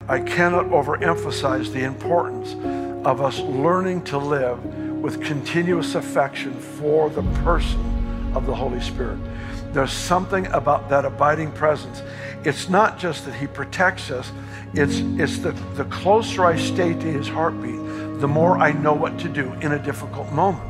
I cannot overemphasize the importance of us learning to live with continuous affection for the person of the Holy Spirit. There's something about that abiding presence. It's not just that he protects us, it's the closer I stay to his heartbeat, the more I know what to do in a difficult moment.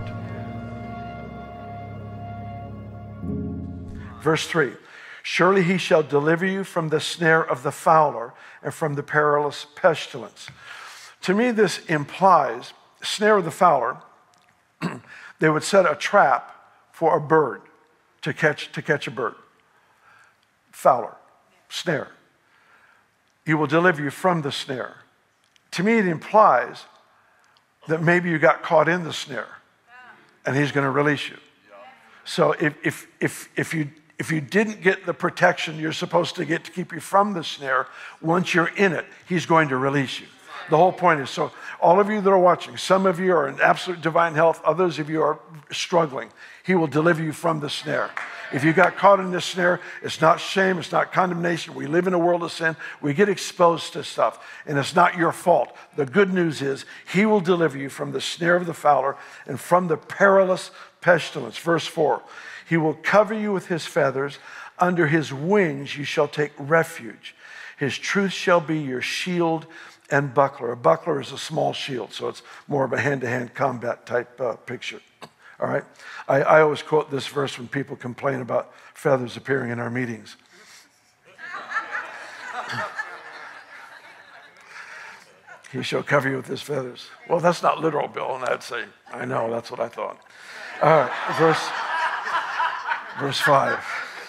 Verse 3, surely he shall deliver you from the snare of the fowler and from the perilous pestilence. To me, this implies, snare of the fowler, they would set a trap for a bird to catch a bird. Fowler, snare. He will deliver you from the snare. To me, it implies that maybe you got caught in the snare and he's going to release you. So if you didn't get the protection you're supposed to get to keep you from the snare, once you're in it, he's going to release you. The whole point is, so all of you that are watching, some of you are in absolute divine health, others of you are struggling. He will deliver you from the snare. If you got caught in this snare, it's not shame, it's not condemnation. We live in a world of sin. We get exposed to stuff, and it's not your fault. The good news is he will deliver you from the snare of the fowler and from the perilous pestilence. Verse 4, he will cover you with his feathers. Under his wings you shall take refuge. His truth shall be your shield and buckler. A buckler is a small shield, so it's more of a hand-to-hand combat type picture. All right? I always quote this verse when people complain about feathers appearing in our meetings. He shall cover you with his feathers. Well, that's not literal, Bill, and I'd say, I know, that's what I thought. All right, verse 5.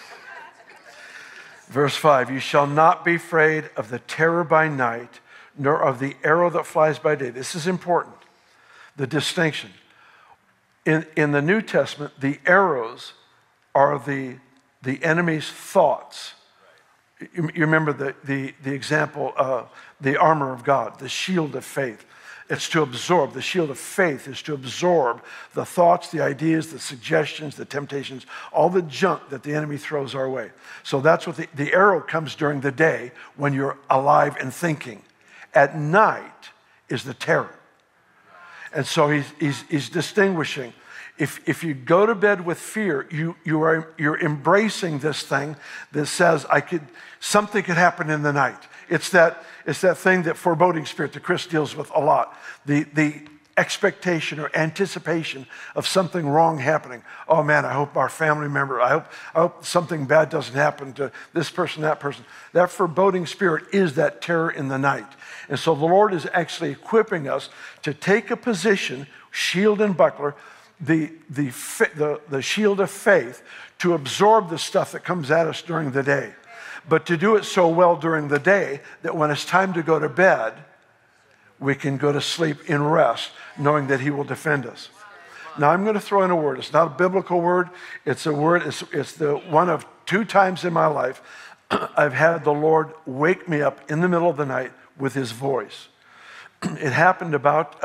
Verse 5, you shall not be afraid of the terror by night, nor of the arrow that flies by day. This is important, the distinction. In the New Testament, the arrows are the enemy's thoughts. You remember the example of the armor of God, the shield of faith. It's to absorb. The shield of faith is to absorb the thoughts, the ideas, the suggestions, the temptations, all the junk that the enemy throws our way. So that's what the arrow comes during the day when you're alive and thinking. At night is the terror. And so he's distinguishing. If you go to bed with fear, you're embracing this thing that says something could happen in the night. It's that thing, that foreboding spirit that Chris deals with a lot. The expectation or anticipation of something wrong happening. Oh man, I hope our family member, I hope something bad doesn't happen to this person, that person. That foreboding spirit is that terror in the night. And so the Lord is actually equipping us to take a position, shield and buckler, the shield of faith, to absorb the stuff that comes at us during the day. But to do it so well during the day that when it's time to go to bed, we can go to sleep in rest, knowing that he will defend us. Now I'm going to throw in a word. It's not a biblical word. It's a word, it's the one of 2 times in my life I've had the Lord wake me up in the middle of the night with his voice. It happened about,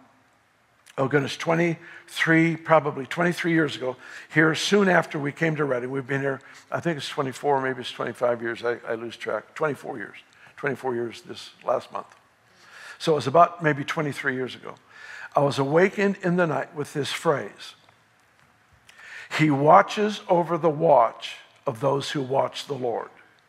23 years ago, here soon after we came to Redding. We've been here, I think it's 24, maybe it's 25 years, I lose track. 24 years this last month. So it was about maybe 23 years ago. I was awakened in the night with this phrase: he watches over the watch of those who watch the Lord.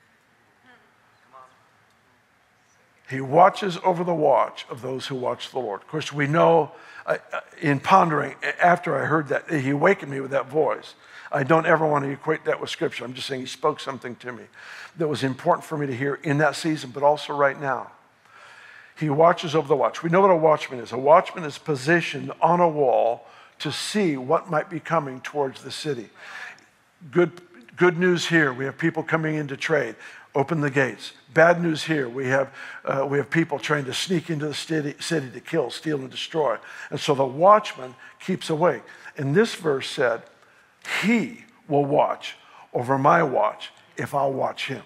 He watches over the watch of those who watch the Lord. Of course, we know in pondering, after I heard that, he awakened me with that voice. I don't ever want to equate that with Scripture. I'm just saying he spoke something to me that was important for me to hear in that season, but also right now. He watches over the watch. We know what a watchman is. A watchman is positioned on a wall to see what might be coming towards the city. Good news here. We have people coming in to trade. Open the gates. Bad news here. We have people trying to sneak into the city to kill, steal, and destroy. And so the watchman keeps awake. And this verse said, he will watch over my watch if I'll watch him.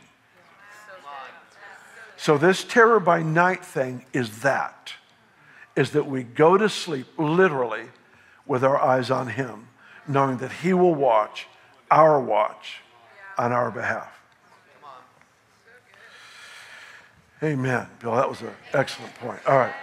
So this terror by night thing is that we go to sleep literally with our eyes on him, knowing that he will watch on our behalf. Amen. Bill, that was an excellent point. All right.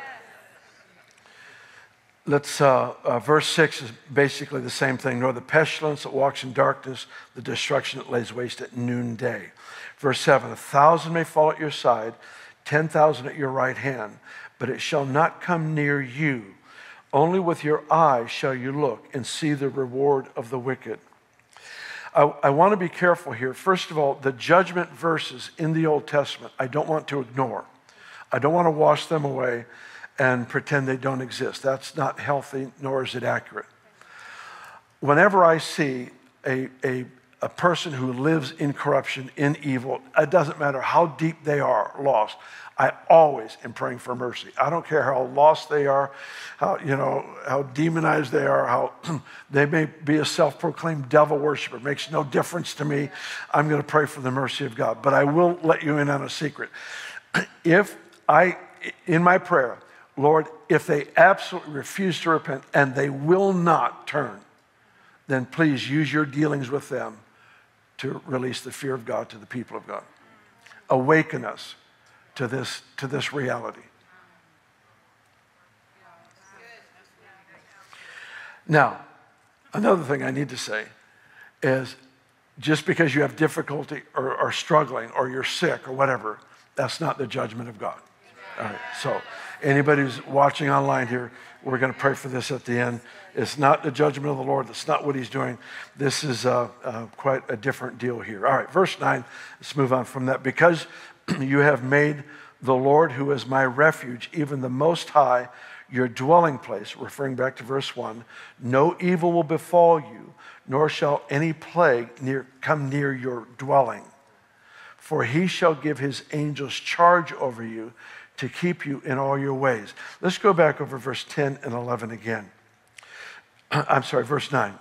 Let's, verse 6 is basically the same thing. Nor the pestilence that walks in darkness, the destruction that lays waste at noonday. Verse 7, 1,000 may fall at your side, 10,000 at your right hand, but it shall not come near you. Only with your eyes shall you look and see the reward of the wicked. I want to be careful here. First of all, the judgment verses in the Old Testament, I don't want to ignore. I don't want to wash them away and pretend they don't exist. That's not healthy, nor is it accurate. Whenever I see a person who lives in corruption, in evil, it doesn't matter how deep they are lost, I always am praying for mercy. I don't care how lost they are, how demonized they are, how they may be a self-proclaimed devil worshiper. It makes no difference to me. I'm going to pray for the mercy of God. But I will let you in on a secret. In my prayer, Lord, if they absolutely refuse to repent and they will not turn, then please use your dealings with them to release the fear of God to the people of God. Awaken us to this reality. Now, another thing I need to say is just because you have difficulty or struggling or you're sick or whatever, that's not the judgment of God. All right, so anybody who's watching online here, we're going to pray for this at the end. It's not the judgment of the Lord. That's not what he's doing. This is quite a different deal here. All right, verse 9, let's move on from that. Because you have made the Lord, who is my refuge, even the Most High, your dwelling place, referring back to verse 1, no evil will befall you, nor shall any plague come near your dwelling. For he shall give his angels charge over you to keep you in all your ways. Let's go back over verse 10 and 11 again. I'm sorry, verse 9.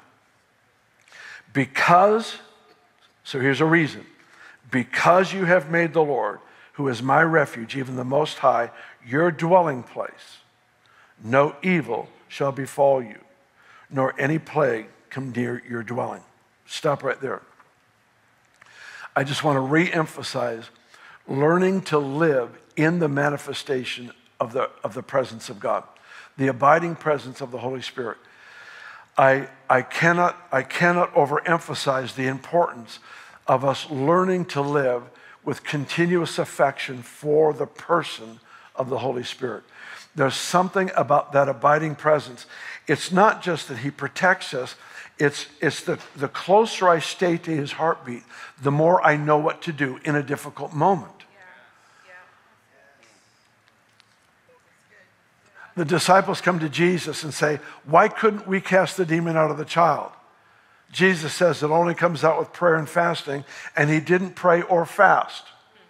So here's a reason. Because you have made the Lord, who is my refuge, even the Most High, your dwelling place, no evil shall befall you, nor any plague come near your dwelling. Stop right there. I just want to re-emphasize learning to live in the manifestation of the presence of God, the abiding presence of the Holy Spirit. I cannot overemphasize the importance of us learning to live with continuous affection for the person of the Holy Spirit. There's something about that abiding presence. It's not just that he protects us, it's the closer I stay to his heartbeat, the more I know what to do in a difficult moment. The disciples come to Jesus and say, why couldn't we cast the demon out of the child? Jesus says it only comes out with prayer and fasting, and he didn't pray or fast.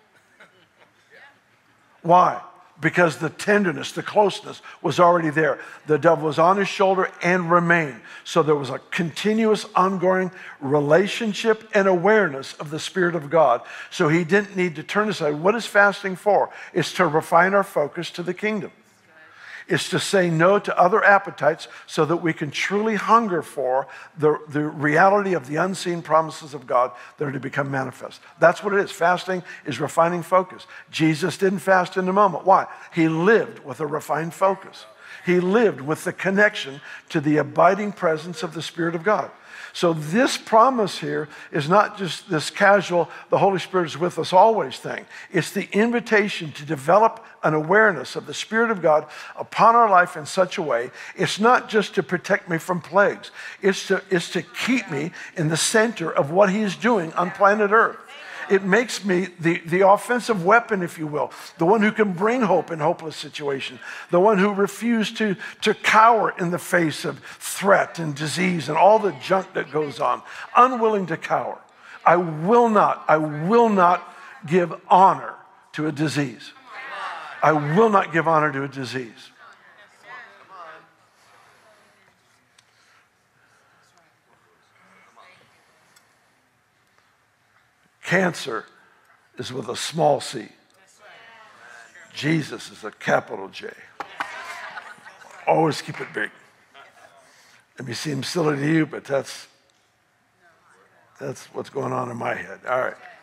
Why? Because the tenderness, the closeness was already there. The devil was on his shoulder and remained. So there was a continuous, ongoing relationship and awareness of the Spirit of God. So he didn't need to turn aside. What is fasting for? It's to refine our focus to the kingdom. It's to say no to other appetites so that we can truly hunger for the reality of the unseen promises of God that are to become manifest. That's what it is. Fasting is refining focus. Jesus didn't fast in a moment. Why? He lived with a refined focus. He lived with the connection to the abiding presence of the Spirit of God. So this promise here is not just this casual, the Holy Spirit is with us always thing. It's the invitation to develop an awareness of the Spirit of God upon our life in such a way. It's not just to protect me from plagues. It's to keep me in the center of what he is doing on planet Earth. It makes me the offensive weapon, if you will, the one who can bring hope in hopeless situations, the one who refused to cower in the face of threat and disease and all the junk that goes on, unwilling to cower. I will not give honor to a disease. I will not give honor to a disease. Cancer is with a small c. Jesus is a capital J. Always keep it big. It may seem silly to you, but that's what's going on in my head. All right.